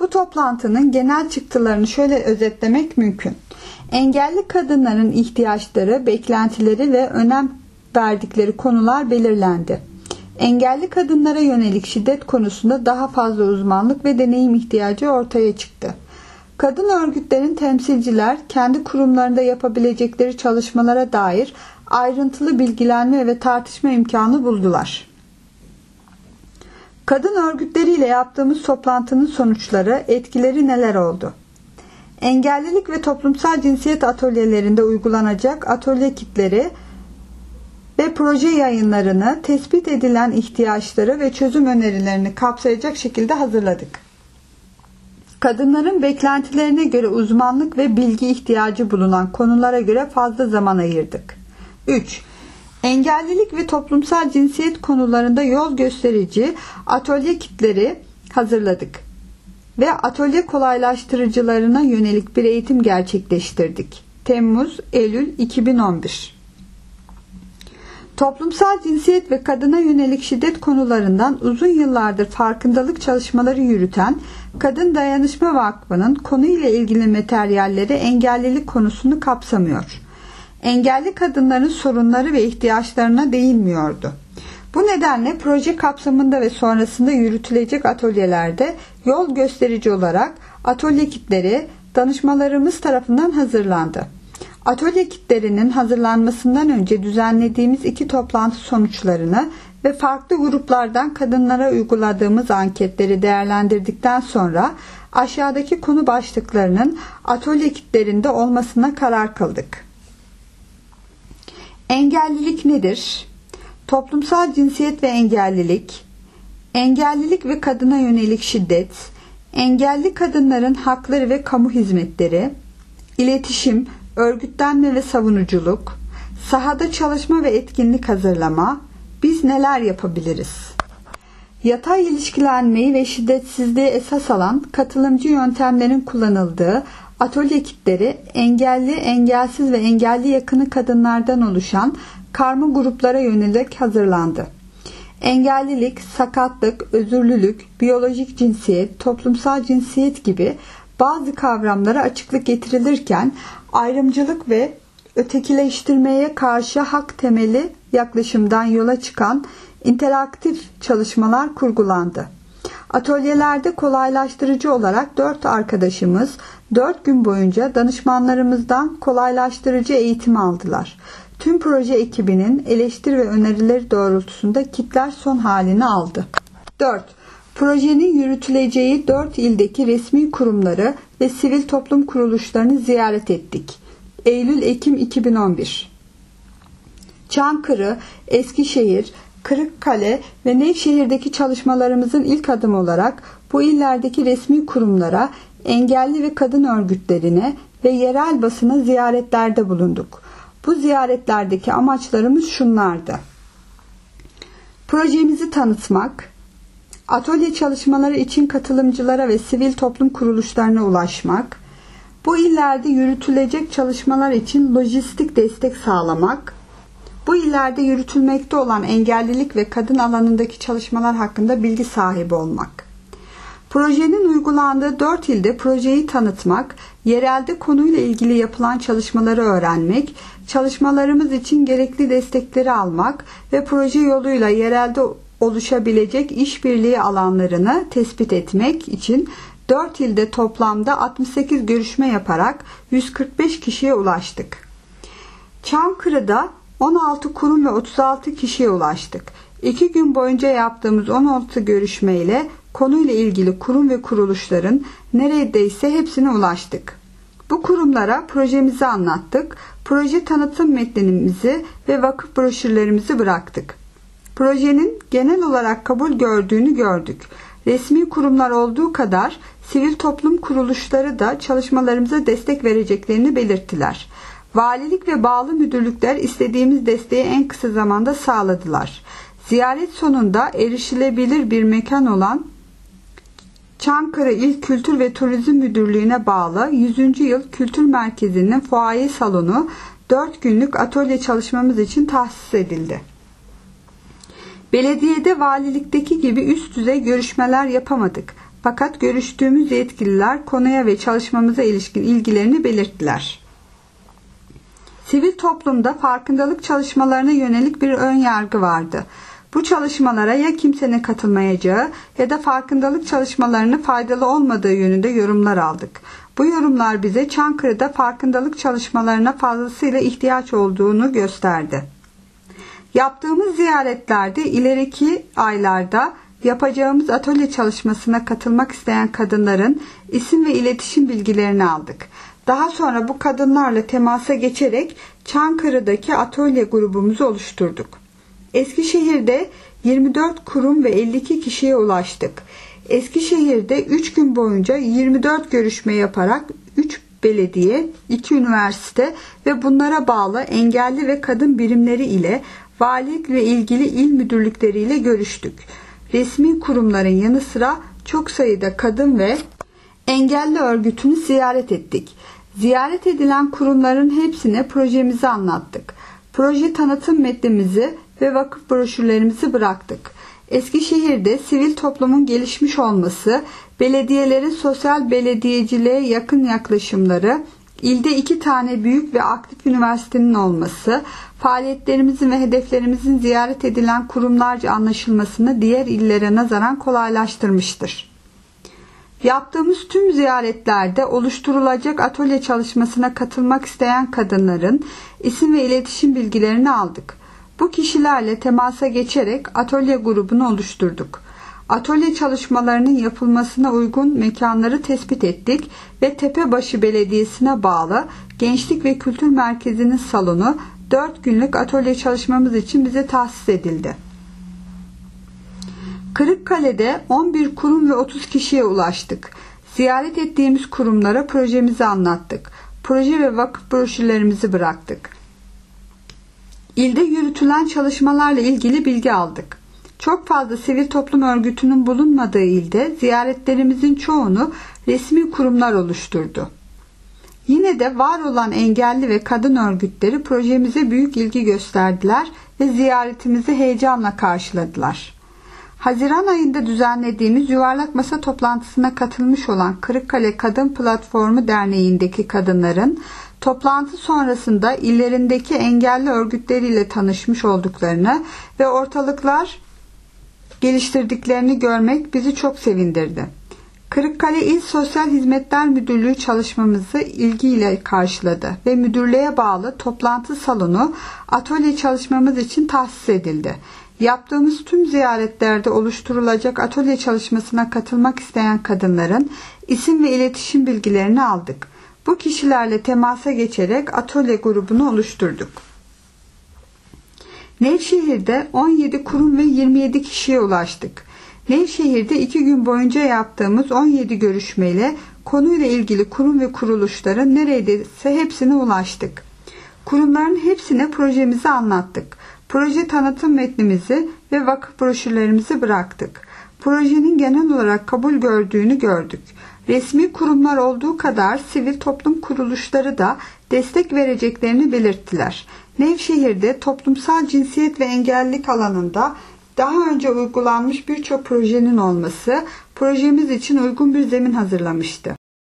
Bu toplantının genel çıktılarını şöyle özetlemek mümkün. Engelli kadınların ihtiyaçları, beklentileri ve önem verdikleri konular belirlendi. Engelli kadınlara yönelik şiddet konusunda daha fazla uzmanlık ve deneyim ihtiyacı ortaya çıktı. Kadın örgütlerin temsilciler kendi kurumlarında yapabilecekleri çalışmalara dair ayrıntılı bilgilenme ve tartışma imkanı buldular. Kadın örgütleriyle yaptığımız toplantının sonuçları, etkileri neler oldu? Engellilik ve toplumsal cinsiyet atölyelerinde uygulanacak atölye kitleri ve proje yayınlarını tespit edilen ihtiyaçları ve çözüm önerilerini kapsayacak şekilde hazırladık. Kadınların beklentilerine göre uzmanlık ve bilgi ihtiyacı bulunan konulara göre fazla zaman ayırdık. 3. Engellilik ve toplumsal cinsiyet konularında yol gösterici atölye kitleri hazırladık ve atölye kolaylaştırıcılarına yönelik bir eğitim gerçekleştirdik. Temmuz-Eylül 2011. Toplumsal cinsiyet ve kadına yönelik şiddet konularından uzun yıllardır farkındalık çalışmaları yürüten Kadın Dayanışma Vakfı'nın konuyla ilgili materyalleri engellilik konusunu kapsamıyor. Engelli kadınların sorunları ve ihtiyaçlarına değinmiyordu. Bu nedenle proje kapsamında ve sonrasında yürütülecek atölyelerde yol gösterici olarak atölye kitleri danışmalarımız tarafından hazırlandı. Atölye kitlerinin hazırlanmasından önce düzenlediğimiz 2 toplantı sonuçlarını ve farklı gruplardan kadınlara uyguladığımız anketleri değerlendirdikten sonra aşağıdaki konu başlıklarının atölye kitlerinde olmasına karar kıldık. Engellilik nedir? Toplumsal cinsiyet ve engellilik, engellilik ve kadına yönelik şiddet, engelli kadınların hakları ve kamu hizmetleri, iletişim, örgütlenme ve savunuculuk, sahada çalışma ve etkinlik hazırlama, biz neler yapabiliriz? Yatay ilişkilenmeyi ve şiddetsizliği esas alan katılımcı yöntemlerin kullanıldığı atölye kitleri engelli, engelsiz ve engelli yakını kadınlardan oluşan karma gruplara yönelik hazırlandı. Engellilik, sakatlık, özürlülük, biyolojik cinsiyet, toplumsal cinsiyet gibi bazı kavramlara açıklık getirilirken ayrımcılık ve ötekileştirmeye karşı hak temeli yaklaşımdan yola çıkan interaktif çalışmalar kurgulandı. Atölyelerde kolaylaştırıcı olarak 4 arkadaşımız 4 gün boyunca danışmanlarımızdan kolaylaştırıcı eğitim aldılar. Tüm proje ekibinin eleştiri ve önerileri doğrultusunda kitler son halini aldı. 4. Projenin yürütüleceği 4 ildeki resmi kurumları ve sivil toplum kuruluşlarını ziyaret ettik. Eylül-Ekim 2011. Çankırı, Eskişehir, Kırıkkale ve Nevşehir'deki çalışmalarımızın ilk adımı olarak bu illerdeki resmi kurumlara, engelli ve kadın örgütlerine ve yerel basına ziyaretlerde bulunduk. Bu ziyaretlerdeki amaçlarımız şunlardı. Projemizi tanıtmak, atölye çalışmaları için katılımcılara ve sivil toplum kuruluşlarına ulaşmak, bu illerde yürütülecek çalışmalar için lojistik destek sağlamak, bu illerde yürütülmekte olan engellilik ve kadın alanındaki çalışmalar hakkında bilgi sahibi olmak. Projenin uygulandığı 4 ilde projeyi tanıtmak, yerelde konuyla ilgili yapılan çalışmaları öğrenmek, çalışmalarımız için gerekli destekleri almak ve proje yoluyla yerelde oluşabilecek işbirliği alanlarını tespit etmek için 4 ilde toplamda 68 görüşme yaparak 145 kişiye ulaştık. Çankırı'da 16 kurum ve 36 kişiye ulaştık. 2 gün boyunca yaptığımız 16 görüşmeyle konuyla ilgili kurum ve kuruluşların neredeyse hepsine ulaştık. Bu kurumlara projemizi anlattık, proje tanıtım metnimizi ve vakıf broşürlerimizi bıraktık. Projenin genel olarak kabul gördüğünü gördük. Resmi kurumlar olduğu kadar sivil toplum kuruluşları da çalışmalarımıza destek vereceklerini belirttiler. Valilik ve bağlı müdürlükler istediğimiz desteği en kısa zamanda sağladılar. Ziyaret sonunda erişilebilir bir mekan olan Çankırı İl Kültür ve Turizm Müdürlüğü'ne bağlı 100. Yıl Kültür Merkezi'nin fuaye salonu 4 günlük atölye çalışmamız için tahsis edildi. Belediyede valilikteki gibi üst düzey görüşmeler yapamadık. Fakat görüştüğümüz yetkililer konuya ve çalışmamıza ilişkin ilgilerini belirttiler. Sivil toplumda farkındalık çalışmalarına yönelik bir ön yargı vardı. Bu çalışmalara ya kimsenin katılmayacağı ya da farkındalık çalışmalarının faydalı olmadığı yönünde yorumlar aldık. Bu yorumlar bize Çankırı'da farkındalık çalışmalarına fazlasıyla ihtiyaç olduğunu gösterdi. Yaptığımız ziyaretlerde ileriki aylarda yapacağımız atölye çalışmasına katılmak isteyen kadınların isim ve iletişim bilgilerini aldık. Daha sonra bu kadınlarla temasa geçerek Çankırı'daki atölye grubumuzu oluşturduk. Eskişehir'de 24 kurum ve 52 kişiye ulaştık. Eskişehir'de 3 gün boyunca 24 görüşme yaparak 3 belediye, 2 üniversite ve bunlara bağlı engelli ve kadın birimleri ile valilik ve ilgili il müdürlükleriyle görüştük. Resmi kurumların yanı sıra çok sayıda kadın ve engelli örgütünü ziyaret ettik. Ziyaret edilen kurumların hepsine projemizi anlattık. Proje tanıtım metnimizi ve vakıf broşürlerimizi bıraktık. Eskişehir'de sivil toplumun gelişmiş olması, belediyelerin sosyal belediyeciliğe yakın yaklaşımları, ilde 2 tane büyük ve aktif üniversitenin olması, faaliyetlerimizin ve hedeflerimizin ziyaret edilen kurumlarca anlaşılmasını diğer illere nazaran kolaylaştırmıştır. Yaptığımız tüm ziyaretlerde oluşturulacak atölye çalışmasına katılmak isteyen kadınların isim ve iletişim bilgilerini aldık. Bu kişilerle temasa geçerek atölye grubunu oluşturduk. Atölye çalışmalarının yapılmasına uygun mekanları tespit ettik ve Tepebaşı Belediyesi'ne bağlı Gençlik ve Kültür Merkezi'nin salonu 4 günlük atölye çalışmamız için bize tahsis edildi. Kırıkkale'de 11 kurum ve 30 kişiye ulaştık. Ziyaret ettiğimiz kurumlara projemizi anlattık. Proje ve vakıf broşürlerimizi bıraktık. İlde yürütülen çalışmalarla ilgili bilgi aldık. Çok fazla sivil toplum örgütünün bulunmadığı ilde ziyaretlerimizin çoğunu resmi kurumlar oluşturdu. Yine de var olan engelli ve kadın örgütleri projemize büyük ilgi gösterdiler ve ziyaretimizi heyecanla karşıladılar. Haziran ayında düzenlediğimiz yuvarlak masa toplantısına katılmış olan Kırıkkale Kadın Platformu Derneği'ndeki kadınların toplantı sonrasında illerindeki engelli örgütleriyle tanışmış olduklarını ve ortalıklar geliştirdiklerini görmek bizi çok sevindirdi. Kırıkkale İl Sosyal Hizmetler Müdürlüğü çalışmamızı ilgiyle karşıladı ve müdürlüğe bağlı toplantı salonu atölye çalışmamız için tahsis edildi. Yaptığımız tüm ziyaretlerde oluşturulacak atölye çalışmasına katılmak isteyen kadınların isim ve iletişim bilgilerini aldık. Bu kişilerle temasa geçerek atölye grubunu oluşturduk. Nevşehir'de 17 kurum ve 27 kişiye ulaştık. Nevşehir'de 2 gün boyunca yaptığımız 17 görüşmeyle konuyla ilgili kurum ve kuruluşların neredeyse hepsine ulaştık. Kurumların hepsine projemizi anlattık. Proje tanıtım metnimizi ve vakıf broşürlerimizi bıraktık. Projenin genel olarak kabul gördüğünü gördük. Resmi kurumlar olduğu kadar sivil toplum kuruluşları da destek vereceklerini belirttiler. Nevşehir'de toplumsal cinsiyet ve engellilik alanında daha önce uygulanmış birçok projenin olması projemiz için uygun bir zemin hazırlamıştı.